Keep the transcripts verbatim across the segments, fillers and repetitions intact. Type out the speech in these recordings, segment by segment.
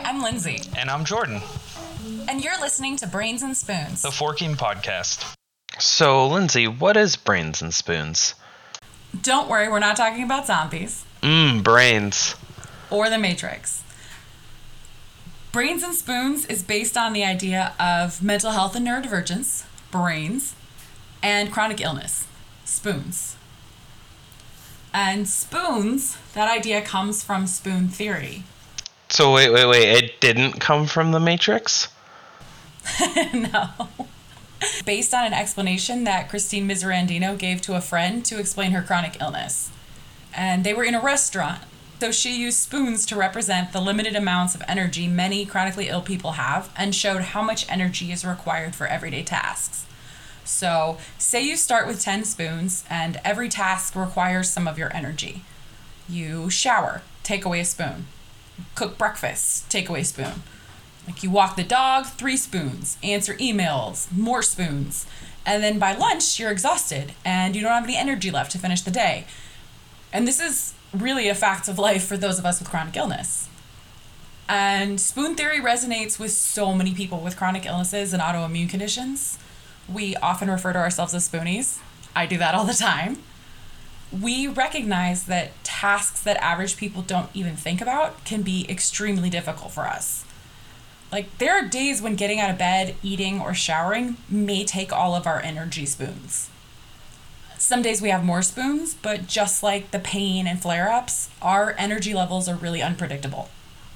I'm Lindsay. And I'm Jordan. And you're listening to Brains and Spoons, the Forking Podcast. So, Lindsay, what is Brains and Spoons? Don't worry, we're not talking about zombies. Mmm, brains. Or the Matrix. Brains and Spoons is based on the idea of mental health and neurodivergence, brains, and chronic illness, spoons. And spoons, that idea comes from spoon theory. So wait, wait, wait, it didn't come from the Matrix? No. Based on an explanation that Christine Miserandino gave to a friend to explain her chronic illness. And they were in a restaurant. So she used spoons to represent the limited amounts of energy many chronically ill people have and showed how much energy is required for everyday tasks. So say you start with ten spoons and every task requires some of your energy. You shower, take away a spoon. Cook breakfast, take away a spoon. Like you walk the dog, three spoons. Answer emails, more spoons. And then by lunch, you're exhausted and you don't have any energy left to finish the day. And this is really a fact of life for those of us with chronic illness. And spoon theory resonates with so many people with chronic illnesses and autoimmune conditions. We often refer to ourselves as spoonies. I do that all the time. We recognize that tasks that average people don't even think about can be extremely difficult for us. Like, there are days when getting out of bed, eating, or showering may take all of our energy spoons. Some days we have more spoons, but just like the pain and flare-ups, our energy levels are really unpredictable.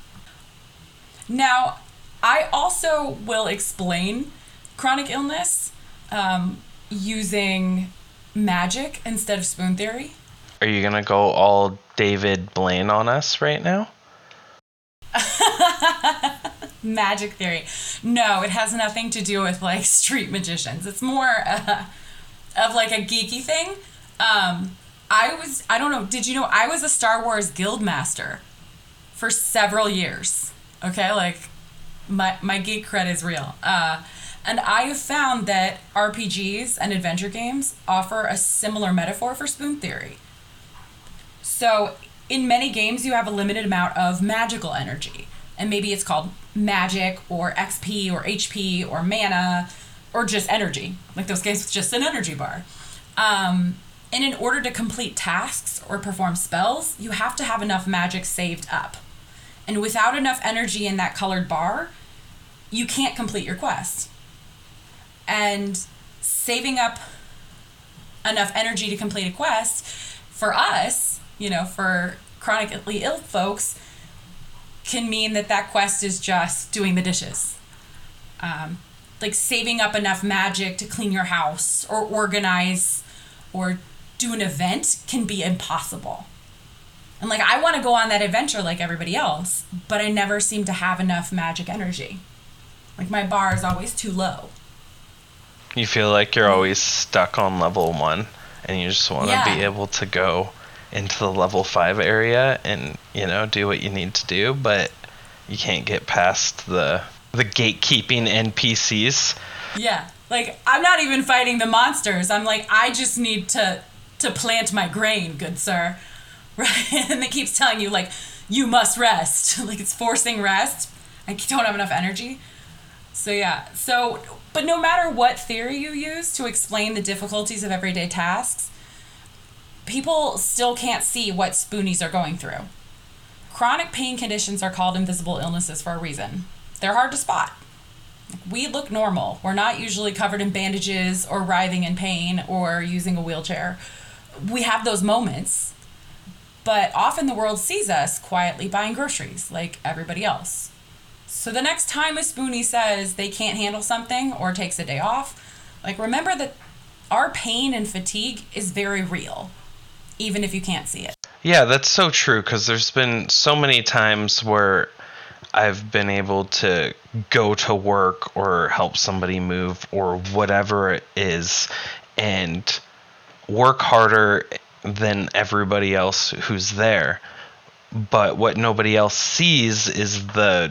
Now, I also will explain chronic illness um, using magic instead of spoon theory. Are you gonna go all David Blaine on us right now? Magic theory. No, it has nothing to do with like street magicians. It's more uh, of like a geeky thing. Um, I was, I don't know, did you know I was a Star Wars guild master for several years? Okay, like my my geek cred is real. Uh, and I have found that R P Gs and adventure games offer a similar metaphor for spoon theory. So in many games, you have a limited amount of magical energy. And maybe it's called magic or X P or H P or mana or just energy. Like those games with just an energy bar. Um, and in order to complete tasks or perform spells, you have to have enough magic saved up. And without enough energy in that colored bar, you can't complete your quest. And saving up enough energy to complete a quest, for us, you know, for chronically ill folks, can mean that that quest is just doing the dishes. Um, like saving up enough magic to clean your house or organize or do an event can be impossible. And like, I want to go on that adventure like everybody else, but I never seem to have enough magic energy. Like my bar is always too low. You feel like you're always stuck on level one and you just want to Yeah. be able to go into the level five area and, you know, do what you need to do, but you can't get past the the gatekeeping N P Cs. Yeah. Like, I'm not even fighting the monsters. I'm like, I just need to to plant my grain, good sir. Right? And it keeps telling you, like, you must rest. Like, it's forcing rest. I don't have enough energy. So, yeah. So, but no matter what theory you use to explain the difficulties of everyday tasks, people still can't see what spoonies are going through. Chronic pain conditions are called invisible illnesses for a reason. They're hard to spot. We look normal. We're not usually covered in bandages or writhing in pain or using a wheelchair. We have those moments, but often the world sees us quietly buying groceries like everybody else. So the next time a spoonie says they can't handle something or takes a day off, like remember that our pain and fatigue is very real, even if you can't see it. Yeah, that's so true, because there's been so many times where I've been able to go to work or help somebody move or whatever it is and work harder than everybody else who's there. But what nobody else sees is the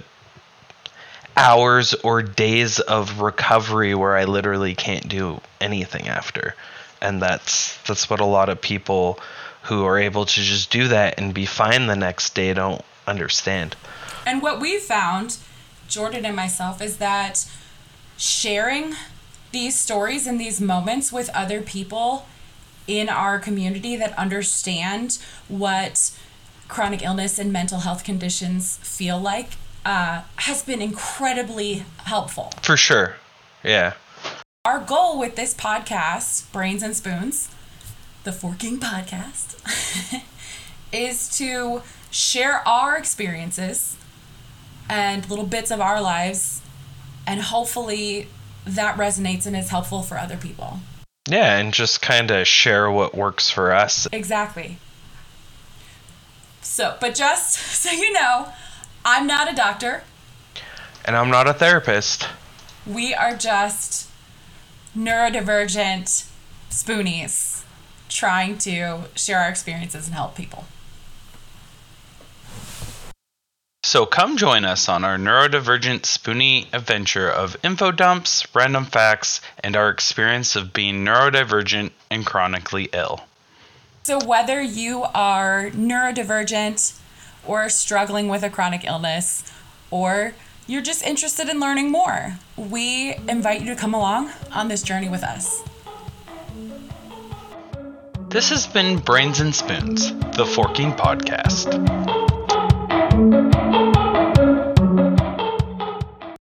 hours or days of recovery where I literally can't do anything after. And that's that's what a lot of people who are able to just do that and be fine the next day don't understand. And what we've found, Jordan and myself, is that sharing these stories and these moments with other people in our community that understand what chronic illness and mental health conditions feel like uh, has been incredibly helpful. For sure. Yeah. Our goal with this podcast, Brains and Spoons, the Forking Podcast, is to share our experiences and little bits of our lives, and hopefully that resonates and is helpful for other people. Yeah, and just kind of share what works for us. Exactly. So, but just so you know, I'm not a doctor. And I'm not a therapist. We are just neurodivergent spoonies trying to share our experiences and help people. So come join us on our neurodivergent spoonie adventure of info dumps, random facts, and our experience of being neurodivergent and chronically ill. So whether you are neurodivergent or struggling with a chronic illness, or you're just interested in learning more, we invite you to come along on this journey with us. This has been Brains and Spoons, the Forking Podcast. Thank you.